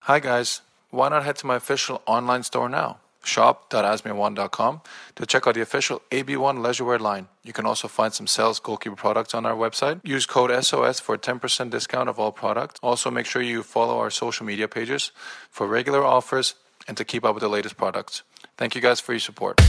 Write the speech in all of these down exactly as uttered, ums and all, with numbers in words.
Hi guys, why not head to my official online store now? shop dot asmir one dot com to check out the official A B one leisurewear line. You can also find some sales goalkeeper products on our website. Use code S O S for a ten percent discount of all products. Also make sure you follow our social media pages for regular offers and to keep up with the latest products. Thank you guys for your support.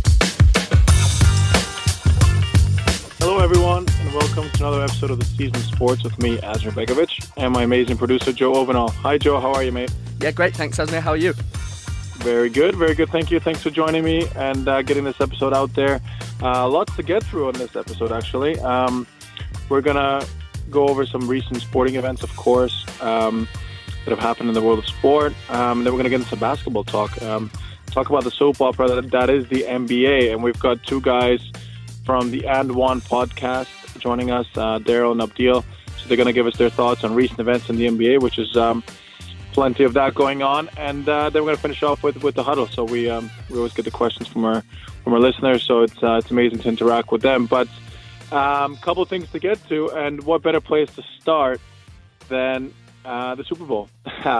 Hello everyone, and welcome to another episode of The Season Sports with me, Asmir Begovic, and my amazing producer, Joe Ovenall. Hi Joe, how are you, mate? Yeah, great, thanks Asmir, how are you? Very good, very good, thank you. Thanks for joining me and uh, getting this episode out there. Uh, lots to get through on this episode, actually. Um, we're going to go over some recent sporting events, of course, um, that have happened in the world of sport. Um, then we're going to get into basketball talk. Um, talk about the soap opera that, that is the N B A, and we've got two guys from the And One podcast joining us, uh, Daryl and Abdil. So they're going to give us their thoughts on recent events in the N B A, which is um, plenty of that going on. And uh, then we're going to finish off with, with the huddle. So we um, we always get the questions from our from our listeners. So it's uh, it's amazing to interact with them. But a um, couple of things to get to, and what better place to start than uh, the Super Bowl? um,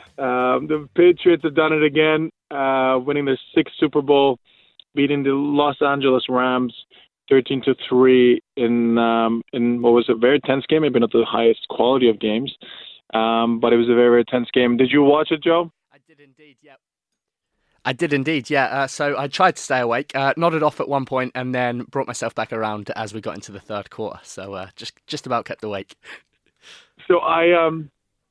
the Patriots have done it again, uh, winning their sixth Super Bowl, beating the Los Angeles Rams thirteen to three in um, in what was a very tense game. Maybe not the highest quality of games, um, but it was a very, very tense game. Did you watch it, Joe? I did indeed, yeah. I did indeed, yeah. Uh, so I tried to stay awake, uh, nodded off at one point, and then brought myself back around as we got into the third quarter. So uh, just just about kept awake. So I um,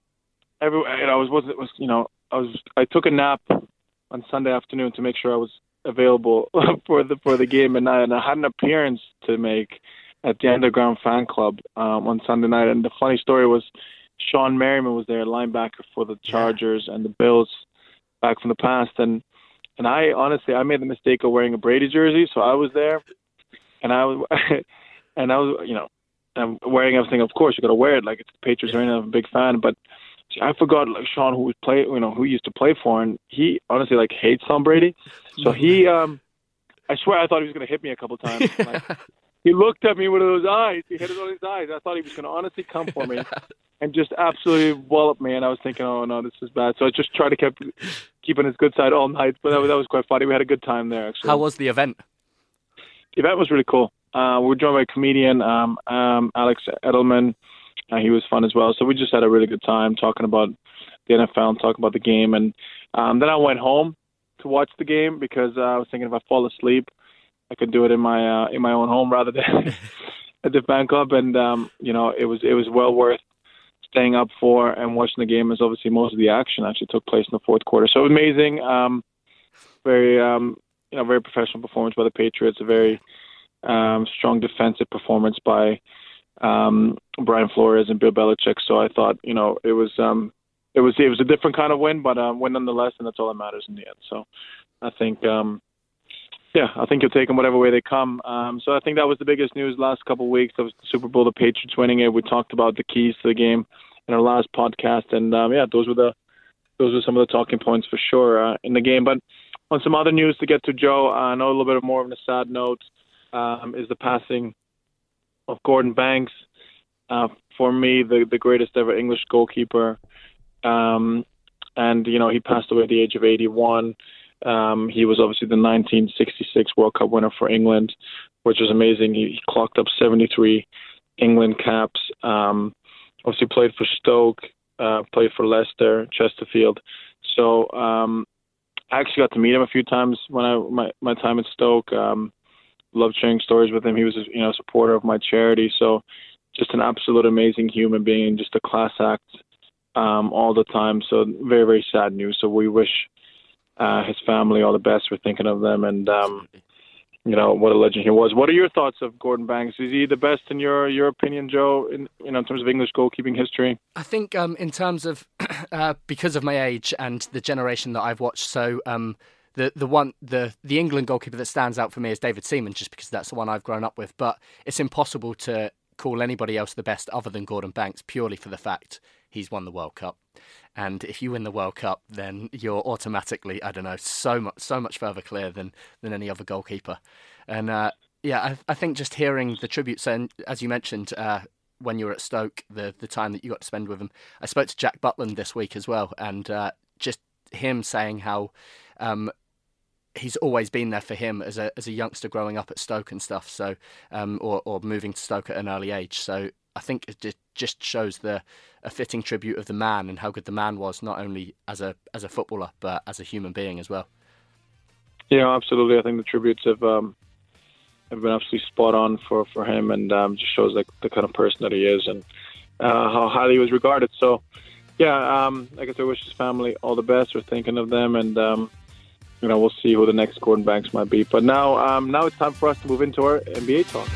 every you know, I was wasn't was you know I was I took a nap on Sunday afternoon to make sure I was available for the for the game, and I, and I had an appearance to make at the Underground Fan Club um, on Sunday night. And the funny story was, Sean Merriman was there, linebacker for the Chargers and the Bills back from the past. And and I honestly I made the mistake of wearing a Brady jersey, so I was there, and I was and I was you know I'm wearing everything. Of course, you got to wear it like it's the Patriots. Right now, I'm a big fan, but I forgot like Sean, who was play, you know, who used to play for, and he honestly like hates Tom Brady. So he, um, I swear, I thought he was going to hit me a couple times. Like, he looked at me with those eyes. He hit it on his eyes. I thought he was going to honestly come for me and just absolutely wallop me. And I was thinking, oh no, this is bad. So I just tried to keep keep on his good side all night. But that was, that was quite funny. We had a good time there. Actually, how was the event? The event was really cool. Uh, we were joined by a comedian, um, um, Alex Edelman. Uh, he was fun as well. So we just had a really good time talking about the N F L and talking about the game. And um, then I went home to watch the game because uh, I was thinking if I fall asleep, I could do it in my uh, in my own home rather than at the fan club. And um, you know, it was it was well worth staying up for and watching the game, as obviously most of the action actually took place in the fourth quarter. So amazing, um, very um, you know very professional performance by the Patriots. A very um, strong defensive performance by um, Brian Flores and Bill Belichick. So I thought, you know, it was um, it was it was a different kind of win, but um, win nonetheless, and that's all that matters in the end. So I think, um, yeah, I think you'll take them whatever way they come. Um, so I think that was the biggest news last couple of weeks. That was the Super Bowl, the Patriots winning it. We talked about the keys to the game in our last podcast, and um, yeah, those were the those were some of the talking points for sure uh, in the game. But on some other news to get to, Joe, uh, I know a little bit more of a sad note um, is the passing of Gordon Banks, uh, for me, the, the greatest ever English goalkeeper. Um, and, you know, he passed away at the age of eighty-one. Um, he was obviously the nineteen sixty-six World Cup winner for England, which was amazing. He, he clocked up seventy-three England caps. Um, obviously played for Stoke, uh, played for Leicester, Chesterfield. So um, I actually got to meet him a few times when I my, my time at Stoke. Um, loved sharing stories with him. He was, you know, a supporter of my charity. So just an absolute amazing human being, just a class act um, all the time. So very, very sad news. So we wish uh, his family all the best. We're thinking of them, and um, you know what a legend he was. What are your thoughts of Gordon Banks? Is he the best in your your opinion, Joe? In you know in terms of English goalkeeping history? I think um, in terms of uh, because of my age and the generation that I've watched, so. Um, The the one the, the England goalkeeper that stands out for me is David Seaman, just because that's the one I've grown up with. But it's impossible to call anybody else the best other than Gordon Banks, purely for the fact he's won the World Cup. And if you win the World Cup, then you're automatically, I don't know, so much so much further clear than than any other goalkeeper. And uh, yeah, I, I think just hearing the tributes, and as you mentioned, uh, when you were at Stoke, the the time that you got to spend with him. I spoke to Jack Butland this week as well, and uh, him saying how um, he's always been there for him as a as a youngster growing up at Stoke and stuff. So um, or or moving to Stoke at an early age. So I think it just shows the a fitting tribute of the man and how good the man was, not only as a as a footballer but as a human being as well. Yeah, absolutely. I think the tributes have um, have been absolutely spot on for, for him, and um, just shows like the kind of person that he is and uh, how highly he was regarded. So, yeah, um, I guess I wish his family all the best. We're thinking of them, and um, you know, we'll see who the next Gordon Banks might be. But now, um, now it's time for us to move into our N B A talk.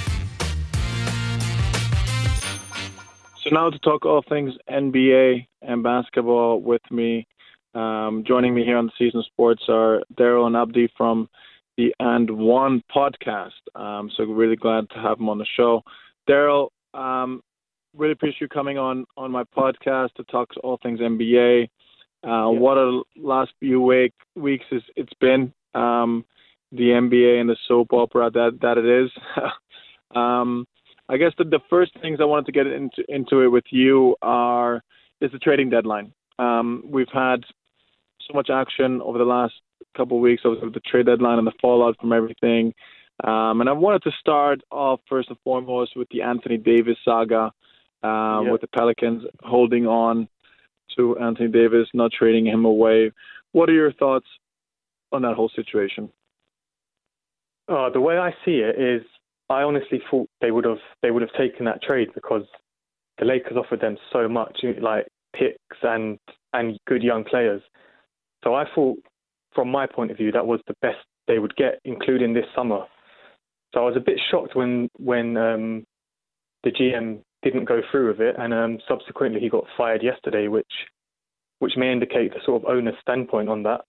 So now to talk all things N B A and basketball with me. Um, joining me here on the Season Sports are Daryl and Abdi from the And One podcast. Um, so really glad to have them on the show. Daryl, um, really appreciate you coming on, on my podcast to talk to all things N B A. Uh, yep. What a last few week, weeks is, it's been, um, the N B A and the soap opera that, that it is. um, I guess the, the first things I wanted to get into, into it with you are is the trading deadline. Um, we've had so much action over the last couple of weeks over the trade deadline and the fallout from everything. Um, and I wanted to start off first and foremost with the Anthony Davis saga, uh, yep. with the Pelicans holding on to Anthony Davis, not trading him away. What are your thoughts on that whole situation? Uh, the way I see it is, I honestly thought they would have they would have taken that trade because the Lakers offered them so much, like picks and and good young players. So I thought, from my point of view, that was the best they would get, including this summer. So I was a bit shocked when when um, the G M didn't go through with it, and um, subsequently he got fired yesterday, which which may indicate the sort of owner's standpoint on that.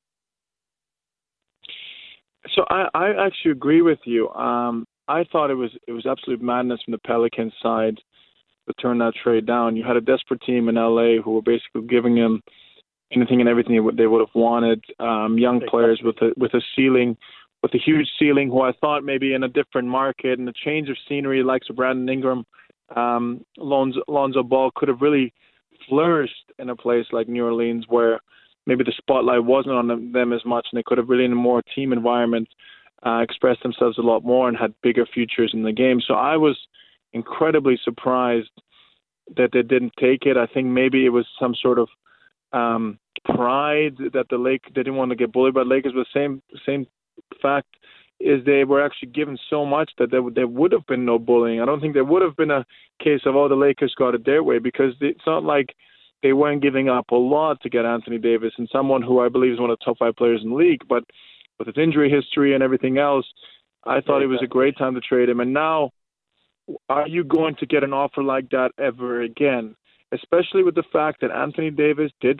So I, I actually agree with you. Um, I thought it was it was absolute madness from the Pelicans side to turn that trade down. You had a desperate team in L A who were basically giving him anything and everything they would have wanted. Um, young players with a with a ceiling, with a huge ceiling, who I thought maybe in a different market and a change of scenery, like Brandon Ingram, um, Lonzo, Lonzo Ball could have really flourished in a place like New Orleans, where maybe the spotlight wasn't on them as much, and they could have really in a more team environment uh, expressed themselves a lot more and had bigger futures in the game. So I was incredibly surprised that they didn't take it. I think maybe it was some sort of um, pride that the Lake they didn't want to get bullied by the Lakers. But the same same fact is they were actually given so much that there, there would have been no bullying. I don't think there would have been a case of, oh, the Lakers got it their way, because it's not like they weren't giving up a lot to get Anthony Davis, and someone who I believe is one of the top five players in the league. But with his injury history and everything else, I thought it was a great time to trade him. And now, are you going to get an offer like that ever again? Especially with the fact that Anthony Davis did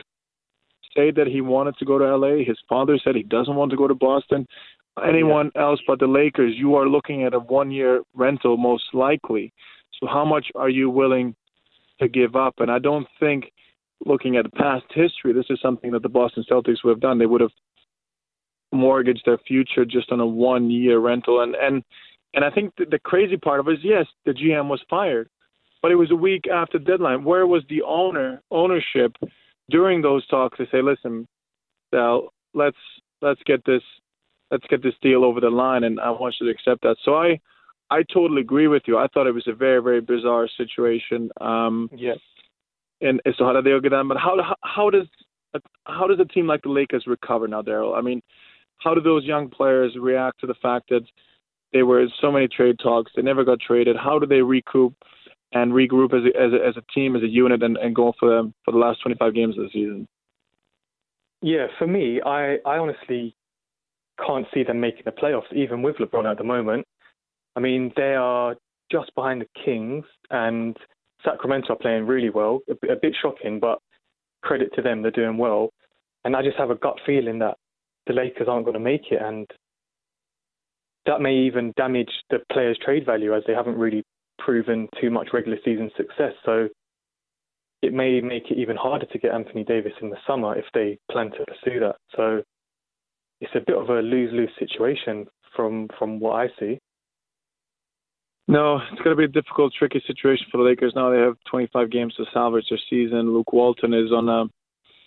say that he wanted to go to L A. His father said he doesn't want to go to Boston. Anyone yeah. else but the Lakers, you are looking at a one-year rental most likely. So how much are you willing to give up? And I don't think, looking at the past history, this is something that the Boston Celtics would have done. They would have mortgaged their future just on a one-year rental. And and, and I think the, the crazy part of it is, yes, the G M was fired, but it was a week after the deadline. Where was the owner ownership during those talks to say, listen, Sal, let's let's get this let's get this deal over the line, and I want you to accept that. So I I totally agree with you. I thought it was a very, very bizarre situation. Um, yes. And so how do they get on? But how how, how does how does a team like the Lakers recover now, Daryl? I mean, how do those young players react to the fact that they were in so many trade talks, they never got traded? How do they recoup and regroup as a, as a, as a team, as a unit, and, and go for them for the last twenty-five games of the season? Yeah, for me, I, I honestly can't see them making the playoffs, even with LeBron at the moment. I mean, they are just behind the Kings, and Sacramento are playing really well. A, a bit shocking, but credit to them, they're doing well. And I just have a gut feeling that the Lakers aren't going to make it, and that may even damage the players' trade value, as they haven't really proven too much regular season success. So it may make it even harder to get Anthony Davis in the summer if they plan to pursue that. So it's a bit of a lose-lose situation from, from what I see. No, it's going to be a difficult, tricky situation for the Lakers now. They have twenty-five games to salvage their season. Luke Walton is on a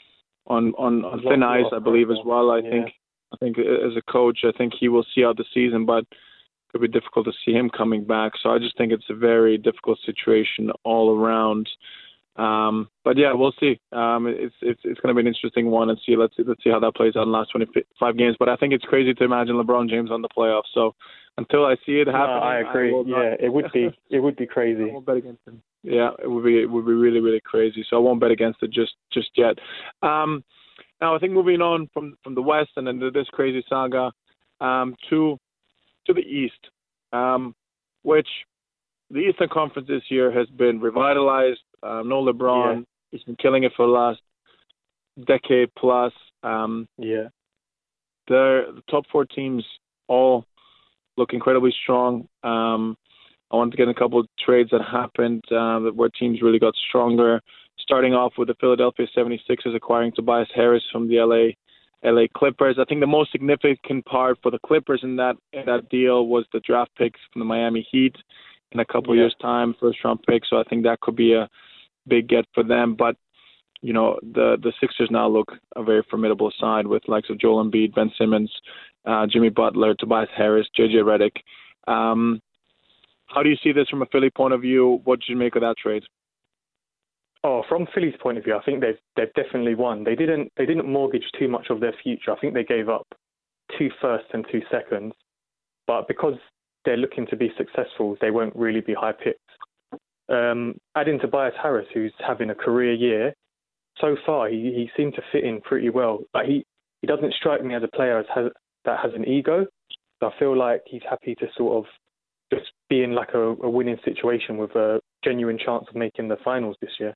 on, on, on thin ice, I believe, as well. I yeah. think I think as a coach, I think he will see out the season, but it could be difficult to see him coming back. So I just think it's a very difficult situation all around. Um, but yeah, we'll see. Um, it's it's it's going to be an interesting one, and see let's see, let's see how that plays out in the last twenty-five games. But I think it's crazy to imagine LeBron James on the playoffs. So until I see it happening, no, I agree. I yeah, it would be it would be crazy. I won't bet against him. Yeah, it would be it would be really really crazy. So I won't bet against it just just yet. Um, now I think moving on from, from the West and then this crazy saga um, to to the East, um, which the Eastern Conference this year has been revitalized. Uh, no LeBron. Yeah. He's been killing it for the last decade plus. Um, yeah. the, the top four teams all look incredibly strong. Um, I wanted to get in a couple of trades that happened uh, where teams really got stronger. Starting off with the Philadelphia seventy-sixers acquiring Tobias Harris from the L A L A Clippers. I think the most significant part for the Clippers in that in that deal was the draft picks from the Miami Heat in a couple yeah. of years' time, first round pick. So I think that could be a big get for them. But you know, the the Sixers now look a very formidable side with likes of Joel Embiid, Ben Simmons, uh, Jimmy Butler, Tobias Harris, J J Redick. Um, how do you see this from a Philly point of view? What did you make of that trade? Oh, from Philly's point of view, I think they've they've definitely won. They didn't they didn't mortgage too much of their future. I think they gave up two firsts and two seconds, but because they're looking to be successful, they won't really be high picks. Um, adding Tobias Harris, who's having a career year, so far he, he seemed to fit in pretty well. But he, he doesn't strike me as a player as has, that has an ego. So I feel like he's happy to sort of just be in like a, a winning situation with a genuine chance of making the finals this year.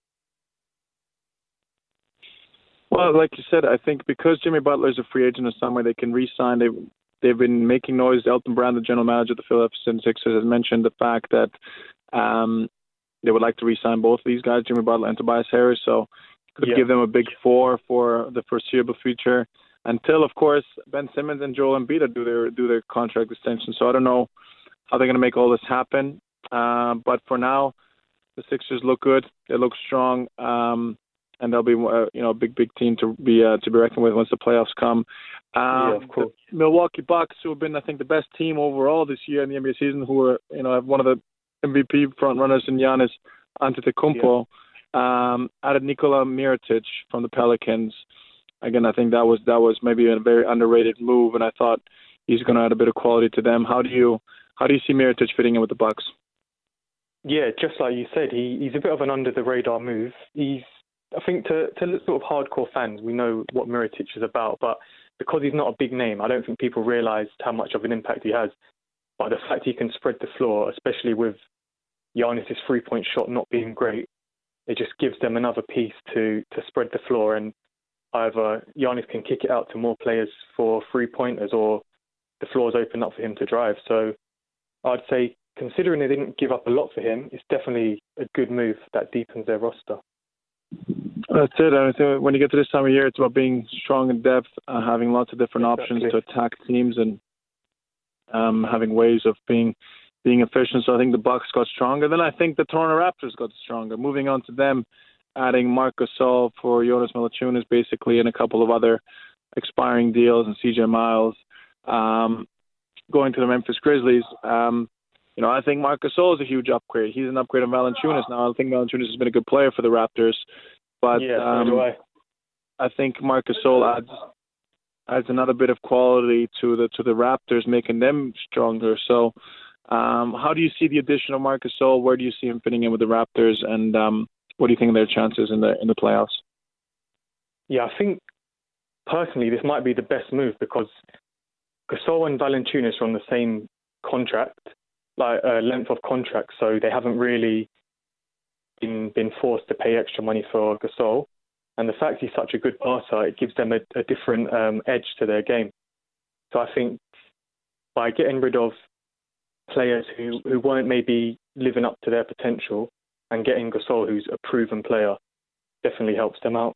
Well, like you said, I think because Jimmy Butler is a free agent this summer, they can re-sign. They've, they've been making noise. Elton Brand, the general manager of the Philadelphia seventy-sixers, has mentioned the fact that um, they would like to re-sign both of these guys, Jimmy Butler and Tobias Harris. So could yeah. give them a big four for the foreseeable future until, of course, Ben Simmons and Joel Embiid do their do their contract extension. So I don't know how they're going to make all this happen. Uh, but for now, the Sixers look good. They look strong. Um, And they'll be, uh, you know, a big, big team to be uh, to be reckoned with once the playoffs come. Um, yeah, of course. The Milwaukee Bucks, who have been, I think, the best team overall this year in the N B A season, who are, you know, have one of the M V P front runners in Giannis Antetokounmpo, yeah. um, added Nikola Mirotic from the Pelicans. Again, I think that was that was maybe a very underrated move, and I thought he's going to add a bit of quality to them. How do you how do you see Mirotic fitting in with the Bucks? Yeah, just like you said, he he's a bit of an under the radar move. He's I think to, to sort of hardcore fans, we know what Mirotic is about, but because he's not a big name, I don't think people realise how much of an impact he has. But the fact he can spread the floor, especially with Giannis' three-point shot not being great, it just gives them another piece to, to spread the floor. And either Giannis can kick it out to more players for three-pointers or the floor's open up for him to drive. So I'd say, considering they didn't give up a lot for him, it's definitely a good move that deepens their roster. That's it. I think when you get to this time of year, it's about being strong in depth, uh, having lots of different exactly. options to attack teams, and um, having ways of being being efficient. So I think the Bucks got stronger. Then I think the Toronto Raptors got stronger. Moving on to them, adding Marc Gasol for Jonas Valanciunas, basically, and a couple of other expiring deals, and C J Miles. Um, going to the Memphis Grizzlies. Um, You know, I think Marc Gasol is a huge upgrade. He's an upgrade on Valanciunas now. I think Valanciunas has been a good player for the Raptors, but yeah, um, so do I. I think Marc Gasol adds adds another bit of quality to the to the Raptors, making them stronger. So, um, how do you see the addition of Marc Gasol? Where do you see him fitting in with the Raptors? And um, what do you think of their chances in the in the playoffs? Yeah, I think personally this might be the best move because Gasol and Valanciunas are on the same contract. Like a uh, length of contract, so they haven't really been been forced to pay extra money for Gasol. And the fact he's such a good passer, it gives them a, a different um, edge to their game. So I think by getting rid of players who, who weren't maybe living up to their potential and getting Gasol, who's a proven player, definitely helps them out.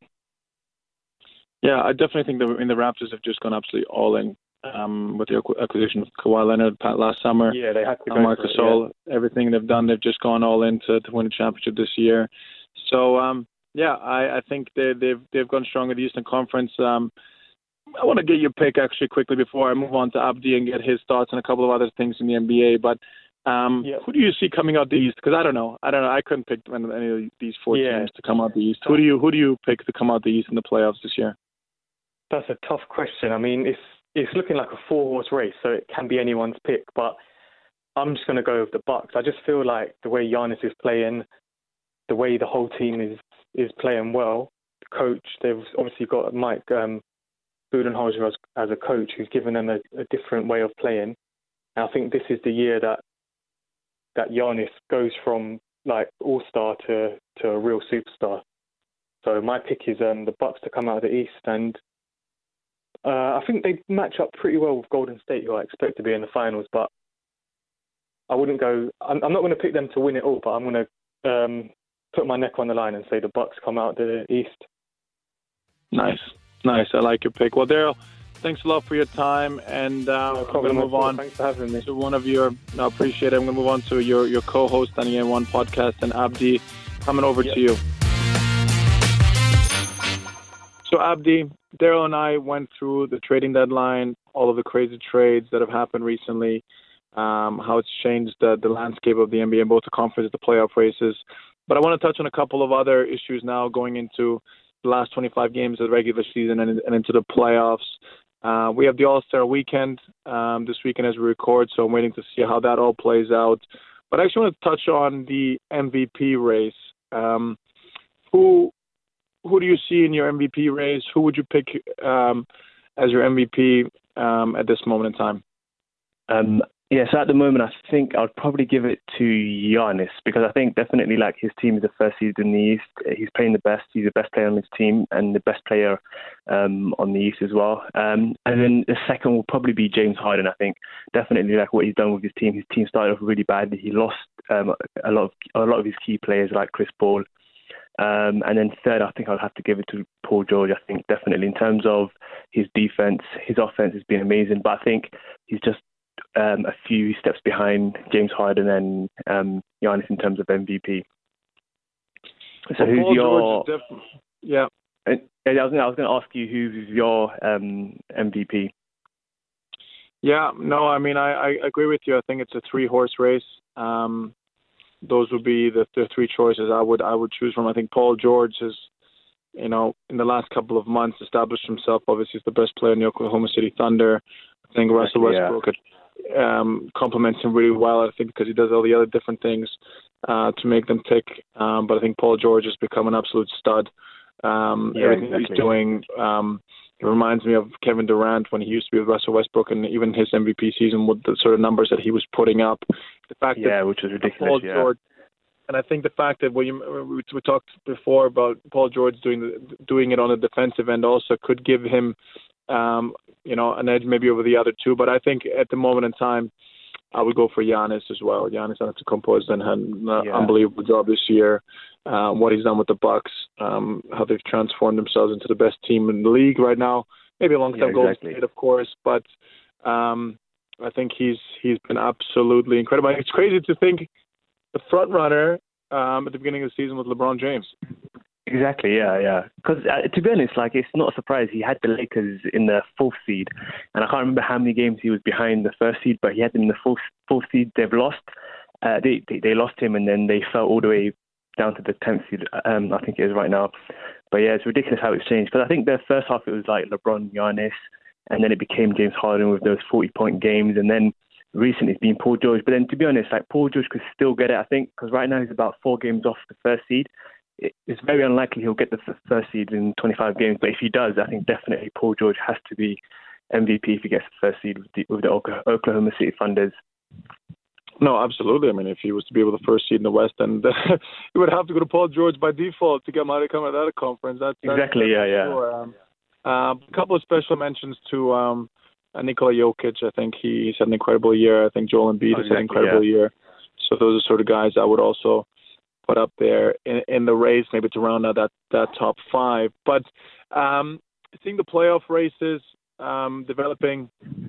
Yeah, I definitely think the, I mean, the Raptors have just gone absolutely all in. Um, with the acquisition of Kawhi Leonard last summer, yeah, they had to go Marc for it, Gasol, yeah. everything they've done, they've just gone all in to, to win a championship this year. So, um, Yeah, I, I think they, they've they've gone strong in the Eastern Conference. Um, I want to get your pick actually quickly before I move on to Abdi and get his thoughts on a couple of other things in the N B A. But um, yeah. who do you see coming out the East? Because I don't know. I don't know. I couldn't pick any of these four yeah. teams to come out the East. Who do you who do you pick to come out the East in the playoffs this year? That's a tough question. I mean, it's it's looking like a four-horse race, so it can be anyone's pick. But I'm just going to go with the Bucks. I just feel like the way Giannis is playing, the way the whole team is is playing well. The coach, they've obviously got Mike um, Budenholzer as, as a coach who's given them a, a different way of playing. And I think this is the year that that Giannis goes from like all-star to, to a real superstar. So my pick is um, the Bucks to come out of the East, and uh, I think they match up pretty well with Golden State, who I expect to be in the finals. But I wouldn't go. I'm, I'm not going to pick them to win it all, but I'm going to um, put my neck on the line and say the Bucks come out of the East. Nice, nice. I like your pick. Well, Daryl, thanks a lot for your time, and uh, No I'm problem. going to move on. Thanks for having me. To one of your, no, appreciate it. I'm going to move on to your, your co-host on the N one podcast, and Abdi, coming over Yep. to you. So Abdi, Daryl and I went through the trading deadline, all of the crazy trades that have happened recently, um, how it's changed the, the landscape of the N B A in both the conference and the playoff races. But I want to touch on a couple of other issues now going into the last twenty-five games of the regular season and, and into the playoffs. Uh, we have the All-Star weekend um, this weekend as we record, so I'm waiting to see how that all plays out. But I actually want to touch on the M V P race. Um, who who do you see in your M V P race? Who would you pick um, as your M V P um, at this moment in time? Um, yeah, so at the moment, I think I'd probably give it to Giannis because I think definitely like his team is the first seed in the East. He's playing the best. He's the best player on his team and the best player um, on the East as well. Um, and then the second will probably be James Harden. I think definitely like what he's done with his team. His team started off really badly. He lost um, a lot of a lot of his key players like Chris Paul. Um, and then third, I think I'll have to give it to Paul George. I think definitely in terms of his defense, his offense has been amazing. But I think he's just Um, a few steps behind James Harden and um, Giannis in terms of M V P. So well, who's Paul your? Def- yeah, Uh, I was going to ask you who's your um, M V P. yeah. No, I mean I, I agree with you. I think it's a three-horse race. Um, those would be the, the three choices I would I would choose from. I think Paul George has, you know, in the last couple of months established himself. Obviously, he's the best player in the Oklahoma City Thunder. I think Russell Westbrook Yeah. um, complements him really well. I think because he does all the other different things uh, to make them tick. Um, but I think Paul George has become an absolute stud. Um, Yeah, everything exactly. he's doing, um, it reminds me of Kevin Durant when he used to be with Russell Westbrook, and even his M V P season with the sort of numbers that he was putting up. The fact Yeah, that which was ridiculous. Paul yeah. George, and I think the fact that when you, we, we talked before about Paul George doing the, doing it on the defensive end also could give him, um, you know, an edge maybe over the other two. But I think at the moment in time, I would go for Giannis as well. Giannis Antetokounmpo has done an uh, Yeah. unbelievable job this year. Uh, what he's done with the Bucks, um, how they've transformed themselves into the best team in the league right now. Maybe alongside Yeah, Golden exactly. State, of course, but um, I think he's he's been absolutely incredible. It's crazy to think the front runner um, at the beginning of the season was LeBron James. Exactly, yeah, yeah. Because uh, to be honest, like it's not a surprise. He had the Lakers in the fourth seed, and I can't remember how many games he was behind the first seed, but he had them in the fourth fourth seed. They've lost. Uh, they, they they lost him, and then they fell all the way down to the tenth seed. Um, I think it is right now. But yeah, it's ridiculous how it's changed. Because I think the first half it was like LeBron, Giannis, and then it became James Harden with those forty point games, and then recently it's been Paul George. But then to be honest, like Paul George could still get it. I think because right now he's about four games off the first seed. It's very unlikely he'll get the first seed in twenty-five games, but if he does, I think definitely Paul George has to be M V P if he gets the first seed with the, with the Oklahoma City Thunders. No, absolutely. I mean, if he was to be able the first seed in the West, then he would have to go to Paul George by default to get him out of come out of that conference. That's, that's exactly, that's yeah, sure. yeah. Um, uh, a couple of special mentions to um, uh, Nikola Jokic. I think he, he's had an incredible year. I think Joel Embiid oh, has had an exactly, incredible yeah. year. So those are sort of guys I would also put up there in, in the race, maybe to round out that, that top five. But um, I think the playoff races um, developing,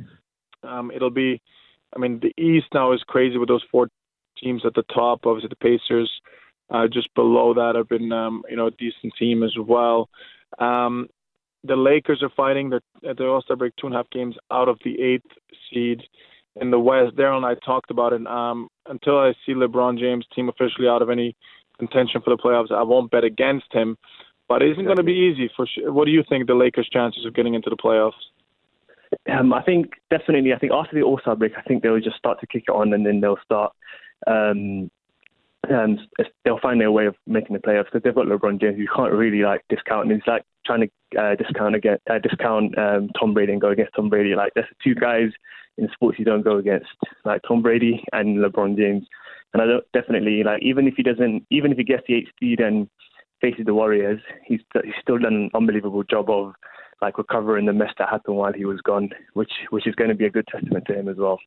um, it'll be, I mean, the East now is crazy with those four teams at the top. Obviously, the Pacers Uh, just below that have been, um, you know, a decent team as well. Um, the Lakers are fighting. They're at the All-Star break, two and a half games out of the eighth seed in the West. Daryl and I talked about it. Um, until I see LeBron James' team officially out of any contention for the playoffs, I won't bet against him. But it isn't exactly. going to be easy. For sure. What do you think the Lakers' chances of getting into the playoffs? Um, I think definitely. I think after the All-Star break, I think they'll just start to kick it on, and then they'll start. Um, and they'll find their way of making the playoffs because they've got LeBron James. You can't really like discount. It's like trying to uh, discount again, uh, discount um, Tom Brady and go against Tom Brady. Like there's two guys in sports you don't go against, like Tom Brady and LeBron James. And I don't definitely like even if he doesn't, even if he gets the eighth seed and faces the Warriors, he's he's still done an unbelievable job of like recovering the mess that happened while he was gone, which which is going to be a good testament to him as well.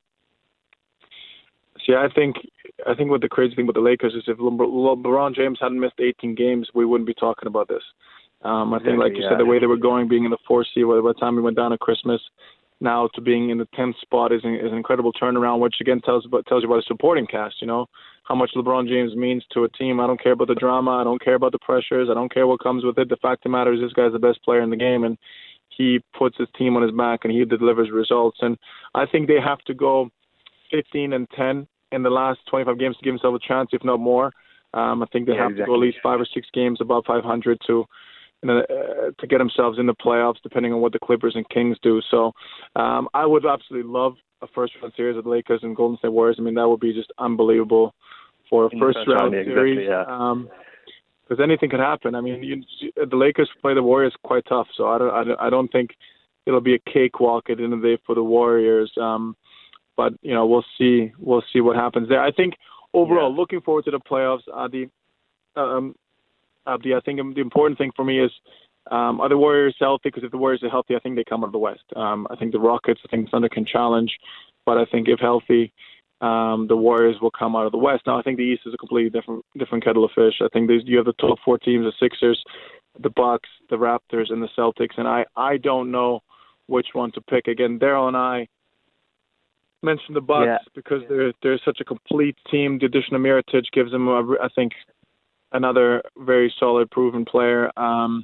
See, I think I think what the crazy thing with the Lakers is if LeBron James hadn't missed eighteen games, we wouldn't be talking about this. Um, I exactly, think, like you yeah. said, the way they were going, being in the fourth seed, by the time we went down to Christmas, now to being in the tenth spot is an, is an incredible turnaround, which again tells about, tells you about the supporting cast, you know, how much LeBron James means to a team. I don't care about the drama. I don't care about the pressures. I don't care what comes with it. The fact of the matter is this guy's the best player in the game, and he puts his team on his back, and he delivers results. And I think they have to go fifteen and ten in the last twenty-five games to give himself a chance, if not more. Um, I think they yeah, have exactly. to go at least five or six games above five hundred to you know, uh, to get themselves in the playoffs, depending on what the Clippers and Kings do. So um, I would absolutely love a first-round series with the Lakers and Golden State Warriors. I mean, that would be just unbelievable for a first-round series. Exactly, yeah. um, because anything could happen. I mean, you, the Lakers play the Warriors quite tough, so I don't, I don't, I don't think it'll be a cakewalk at the end of the day for the Warriors. Um, but you know, we'll see, we'll see what happens there. I think overall, yeah. looking forward to the playoffs. Adi, um, Abdi, I think the important thing for me is um, are the Warriors healthy? Because if the Warriors are healthy, I think they come out of the West. Um, I think the Rockets, I think Thunder can challenge, but I think if healthy, Um, the Warriors will come out of the West. Now, I think the East is a completely different different kettle of fish. I think there's, you have the top four teams, the Sixers, the Bucks, the Raptors, and the Celtics, and I, I don't know which one to pick. Again, Daryl and I mentioned the Bucks yeah. because they're they're such a complete team. The addition of Mirotic gives them, a, I think, another very solid, proven player. Um,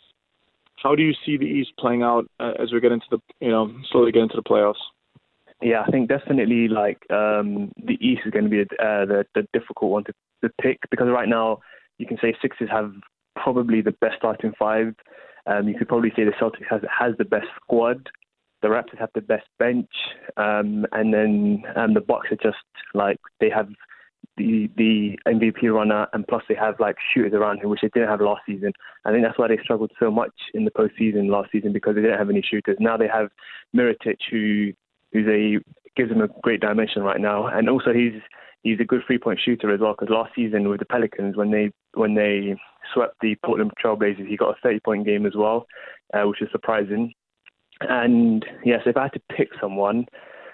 how do you see the East playing out uh, as we get into the, you know, slowly get into the playoffs? Yeah, I think definitely like um, the East is going to be uh, the, the difficult one to, to pick because right now you can say Sixers have probably the best starting five. Um, you could probably say the Celtics has has the best squad. The Raptors have the best bench, um, and then um, the Bucks are just like they have the the M V P runner, and plus they have like shooters around him, which they didn't have last season. I think that's why they struggled so much in the postseason last season because they didn't have any shooters. Now they have Mirotic, who who's a gives him a great dimension right now, and also he's he's a good three point shooter as well. Because last season with the Pelicans, when they when they swept the Portland Trailblazers, he got a thirty point game as well, uh, which is surprising. And yes, if I had to pick someone,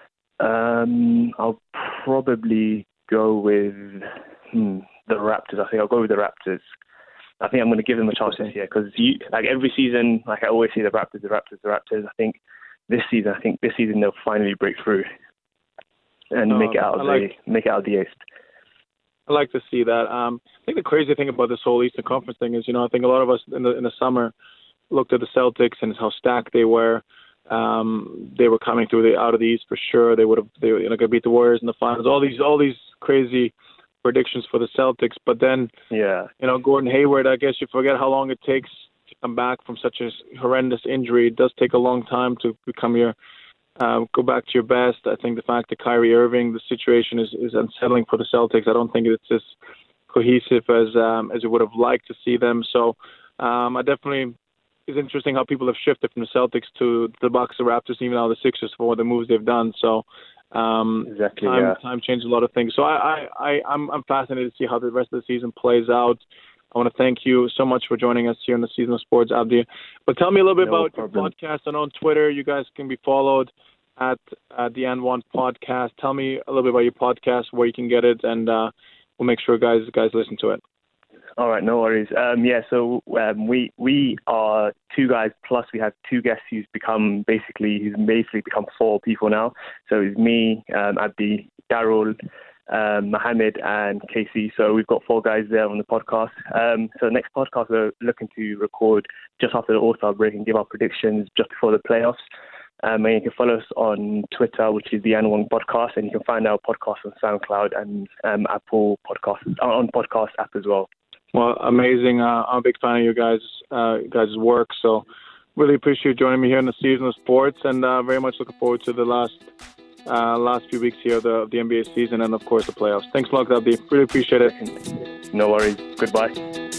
um, I'll probably go with hmm, the Raptors. I think I'll go with the Raptors. I think I'm going to give them a chance this year because like every season, like I always see the Raptors, the Raptors, the Raptors. I think. This season, I think this season they'll finally break through and uh, make it out of like, the make it out of the East. I like to see that. Um, I think the crazy thing about this whole Eastern Conference thing is, you know, I think a lot of us in the in the summer looked at the Celtics and how stacked they were. Um, they were coming through the out of the East for sure. They would have they were you know, going to beat the Warriors in the finals. All these all these crazy predictions for the Celtics, but then yeah, you know, Gordon Hayward. I guess you forget how long it takes. Come back from such a horrendous injury. It does take a long time to become your uh, go back to your best. I think the fact that Kyrie Irving, the situation is, is unsettling for the Celtics. I don't think it's as cohesive as um, as you would have liked to see them. So um, I definitely it's interesting how people have shifted from the Celtics to the Bucks, the Raptors, even now the Sixers for the moves they've done. So um, exactly, time, yeah. time changes a lot of things. So I, I, I I'm I'm fascinated to see how the rest of the season plays out. I want to thank you so much for joining us here on the Season of Sports, Abdi. But tell me a little bit no about problem. Your podcast. And on Twitter, you guys can be followed at uh, the N one Podcast. Tell me a little bit about your podcast, where you can get it, and uh, we'll make sure guys guys listen to it. All right, no worries. Um, yeah, so um, we we are two guys plus we have two guests who's become basically who's basically become four people now. So it's me, um, Abdi, Daryl, um, Mohammed and Casey. So we've got four guys there on the podcast. Um, so the next podcast we're looking to record just after the All-Star break and give our predictions just before the playoffs. Um, and you can follow us on Twitter, which is the N one Podcast, and you can find our podcast on SoundCloud and um, Apple Podcasts, on podcast app as well. Well, amazing. Uh, I'm a big fan of you guys, uh, guys' work. So really appreciate you joining me here in the season of sports, and uh, very much looking forward to the last uh, last few weeks here of the, of the N B A season and, of course, the playoffs. Thanks a lot, Abdi. Really appreciate it. No worries. Goodbye.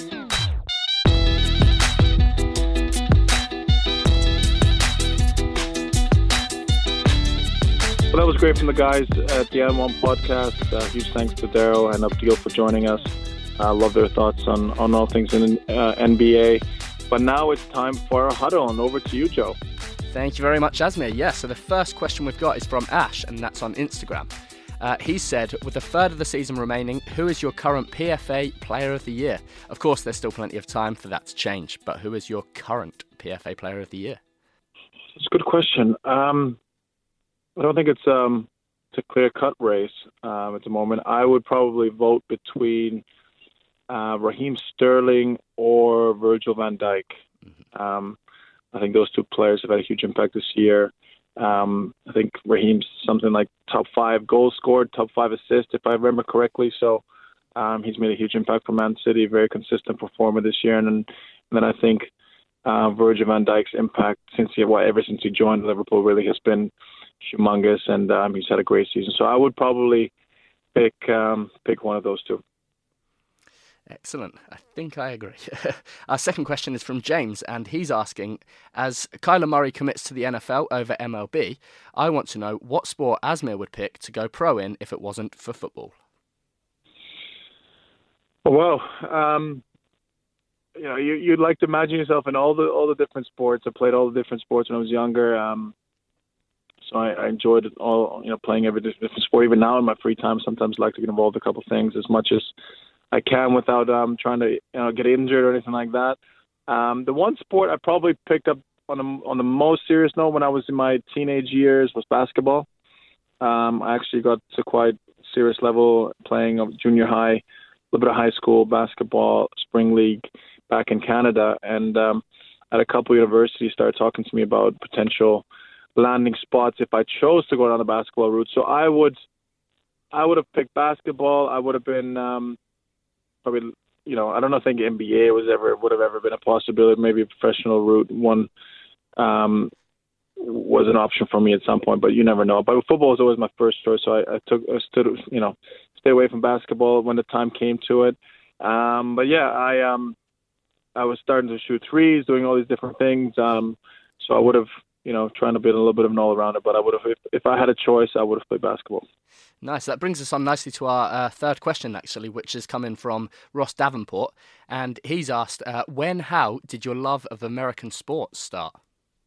Well, that was great from the guys at the N one Podcast. Uh, huge thanks to Daryl and Abdil for joining us. I uh, love their thoughts on, on all things in uh, N B A. But now it's time for our huddle, and over to you, Joe. Thank you very much, Asmir. Yeah, so the first question we've got is from Ash, and that's on Instagram. Uh, he said, with a third of the season remaining, who is your current P F A Player of the Year? Of course, there's still plenty of time for that to change, but who is your current P F A Player of the Year? It's a good question. Um, I don't think it's, um, it's a clear-cut race um, at the moment. I would probably vote between Uh, Raheem Sterling or Virgil van Dijk. Um, I think those two players have had a huge impact this year. Um, I think Raheem's something like top five goals scored, top five assists, if I remember correctly. So um, he's made a huge impact for Man City, very consistent performer this year. And then, and then I think uh, Virgil van Dijk's impact since he, well, ever since he joined Liverpool really has been humongous, and um, he's had a great season. So I would probably pick um, pick one of those two. Excellent. I think I agree. Our second question is from James, and he's asking, as Kyler Murray commits to the N F L over M L B, I want to know what sport Asmir would pick to go pro in if it wasn't for football. Well, um, you know, you, you'd like to imagine yourself in all the all the different sports. I played all the different sports when I was younger, um, so I, I enjoyed it all. You know, playing every different sport. Even now in my free time, sometimes I like to get involved in a couple of things as much as I can without um, trying to you know, get injured or anything like that. Um, the one sport I probably picked up on the, on the most serious note when I was in my teenage years was basketball. Um, I actually got to quite serious level playing junior high, a little bit of high school basketball, spring league back in Canada. And um, at a couple of universities started talking to me about potential landing spots if I chose to go down the basketball route. So I would, I would have picked basketball. I would have been... Um, Probably, you know, I don't know, think N B A was ever would have ever been a possibility. Maybe a professional route one um, was an option for me at some point, but you never know. But football was always my first choice, so I, I took, I stood, you know, stay away from basketball when the time came to it. Um, but yeah, I um, I was starting to shoot threes, doing all these different things. Um, so I would have, you know, trying to build a little bit of an all-rounder. But I would have, if, if I had a choice, I would have played basketball. Nice. That brings us on nicely to our uh, third question, actually, which is coming from Ross Davenport. And he's asked, uh, when, how did your love of American sports start?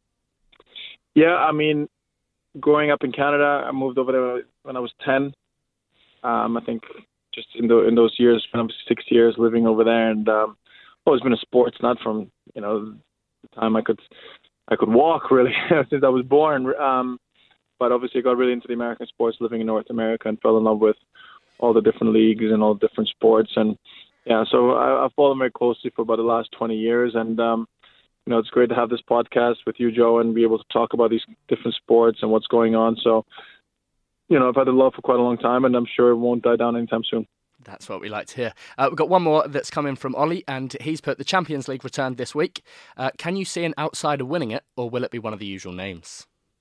Yeah, I mean, growing up in Canada, I moved over there when I was ten. Um, I think just in, the, in those years, when I was six years living over there. And um, always been a sports, not from, you know, the time I could, I could walk, really, since I was born. Um But obviously I got really into the American sports living in North America and fell in love with all the different leagues and all the different sports. And yeah, so I, I've followed very closely for about the last twenty years. And, um, you know, it's great to have this podcast with you, Joe, and be able to talk about these different sports and what's going on. So, you know, I've had the love for quite a long time, and I'm sure it won't die down anytime soon. That's what we like to hear. Uh, we've got one more that's coming from Ollie, and he's put the Champions League returned this week. Uh, can you see an outsider winning it, or will it be one of the usual names?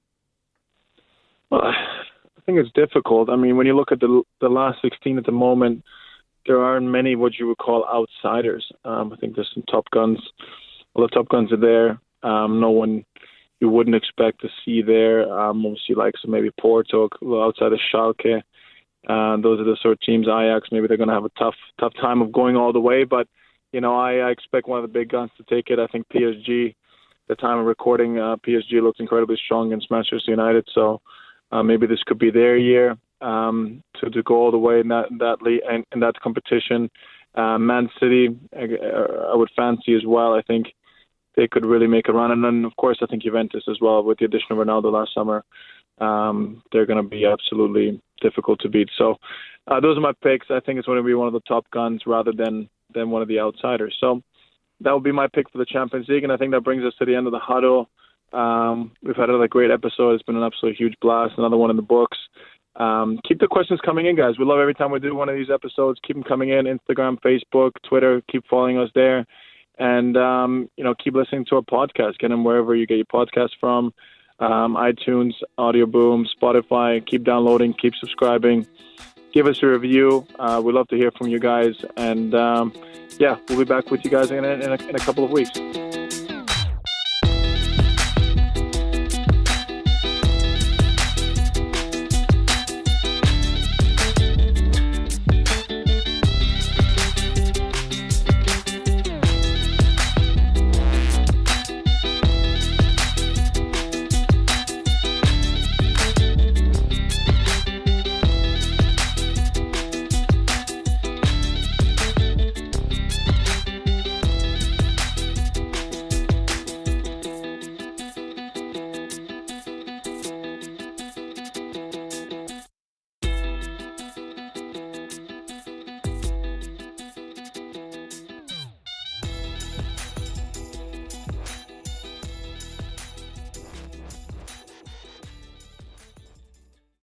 Well, I think it's difficult. I mean, when you look at the the last sixteen at the moment, there aren't many what you would call outsiders. Um, I think there's some top guns. All the top guns are there. Um, no one you wouldn't expect to see there. Um, obviously, like so maybe Porto, outside of Schalke. Uh, those are the sort of teams. Ajax, maybe they're going to have a tough tough time of going all the way. But, you know, I, I expect one of the big guns to take it. I think P S G, the time of recording, uh, P S G looks incredibly strong against Manchester United. So, Uh, maybe this could be their year um, to, to go all the way in that in that league, in, in that competition. Uh, Man City, I, I would fancy as well. I think they could really make a run. And then, of course, I think Juventus as well, with the addition of Ronaldo last summer, um, they're going to be absolutely difficult to beat. So uh, those are my picks. I think it's going to be one of the top guns rather than, than one of the outsiders. So that would be my pick for the Champions League, and I think that brings us to the end of the huddle. Um, we've had another great episode. It's been an absolute huge blast, another one in the books. Um, keep the questions coming in, guys. We love every time we do one of these episodes. Keep them coming in, Instagram, Facebook, Twitter. Keep following us there. And, um, you know, keep listening to our podcast. Get them wherever you get your podcast from, um, iTunes, Audio Boom, Spotify. Keep downloading, keep subscribing. Give us a review. Uh, we'd love to hear from you guys. And, um, yeah, we'll be back with you guys in a, in a, in a couple of weeks.